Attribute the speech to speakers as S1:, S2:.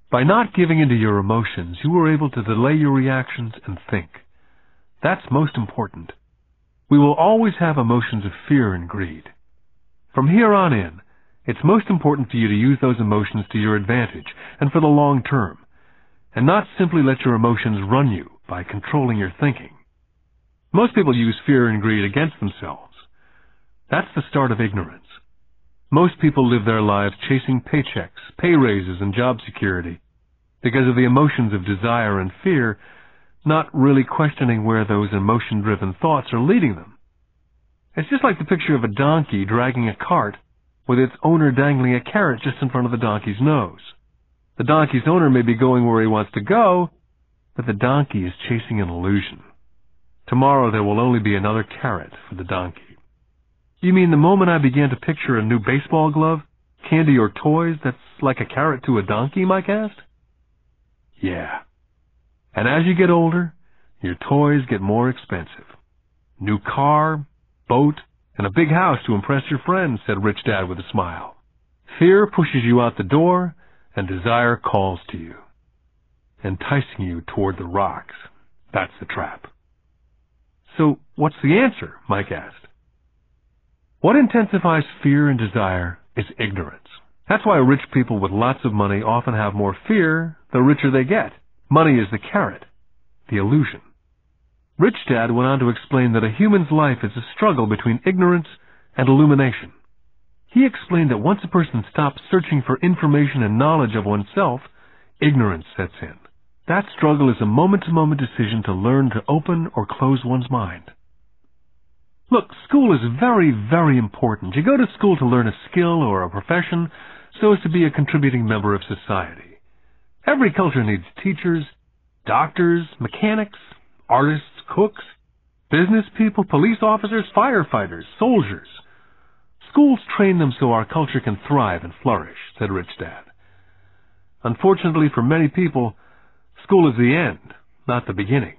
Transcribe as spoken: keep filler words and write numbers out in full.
S1: By not giving in to your emotions, you are able to delay your reactions and think. That's most important. We will always have emotions of fear and greed. From here on in, it's most important for you to use those emotions to your advantage and for the long term, and not simply let your emotions run you by controlling your thinking. Most people use fear and greed against themselves. That's the start of ignorance. Most people live their lives chasing paychecks, pay raises, and job security because of the emotions of desire and fear, not really questioning where those emotion-driven thoughts are leading them. It's just like the picture of a donkey dragging a cart with its owner dangling a carrot just in front of the donkey's nose. The donkey's owner may be going where he wants to go, but the donkey is chasing an illusion. Tomorrow there will only be another carrot for the donkey. You mean the moment I began to picture a new baseball glove, candy, or toys that's like a carrot to a donkey, Mike asked? Yeah. And as you get older, your toys get more expensive. New car, boat, and a big house to impress your friends, said Rich Dad with a smile. Fear pushes you out the door, and desire calls to you, enticing you toward the rocks. That's the trap. So, what's the answer? Mike asked. What intensifies fear and desire is ignorance. That's why rich people with lots of money often have more fear the richer they get. Money is the carrot, the illusion. Rich Dad went on to explain that a human's life is a struggle between ignorance and illumination. He explained that once a person stops searching for information and knowledge of oneself, ignorance sets in. That struggle is a moment-to-moment decision to learn to open or close one's mind. Look, school is very, very important. You go to school to learn a skill or a profession so as to be a contributing member of society. Every culture needs teachers, doctors, mechanics, artists, cooks, business people, police officers, firefighters, soldiers. Schools train them so our culture can thrive and flourish, said Rich Dad. Unfortunately for many people, school is the end, not the beginning.